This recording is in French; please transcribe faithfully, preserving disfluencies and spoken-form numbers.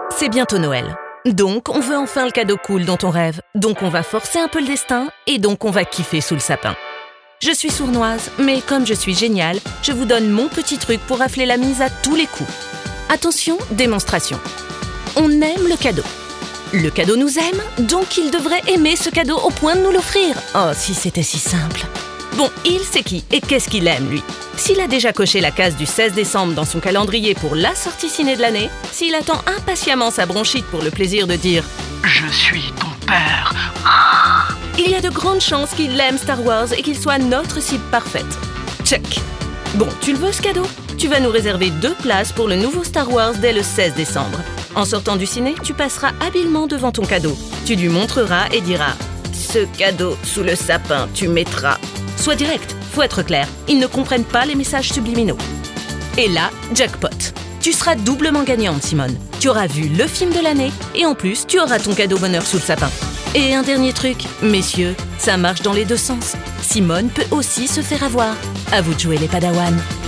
C'est bientôt Noël. Donc, on veut enfin le cadeau cool dont on rêve. Donc, on va forcer un peu le destin. Et donc, on va kiffer sous le sapin. Je suis sournoise, mais comme je suis géniale, je vous donne mon petit truc pour rafler la mise à tous les coups. Attention, démonstration. On aime le cadeau. Le cadeau nous aime, donc il devrait aimer ce cadeau au point de nous l'offrir. Oh, si c'était si simple. Bon, il c'est qui et qu'est-ce qu'il aime, lui? S'il a déjà coché la case du seize décembre dans son calendrier pour la sortie ciné de l'année, s'il attend impatiemment sa bronchite pour le plaisir de dire « Je suis ton père », il y a de grandes chances qu'il aime Star Wars et qu'il soit notre cible parfaite. Check. Bon, tu le veux ce cadeau? Tu vas nous réserver deux places pour le nouveau Star Wars dès le seize décembre. En sortant du ciné, tu passeras habilement devant ton cadeau. Tu lui montreras et diras « Ce cadeau sous le sapin, tu mettras ». Sois direct, faut être clair, ils ne comprennent pas les messages subliminaux. Et là, jackpot. Tu seras doublement gagnante, Simone. Tu auras vu le film de l'année et en plus, tu auras ton cadeau bonheur sous le sapin. Et un dernier truc, messieurs, ça marche dans les deux sens. Simone peut aussi se faire avoir. À vous de jouer les padawans.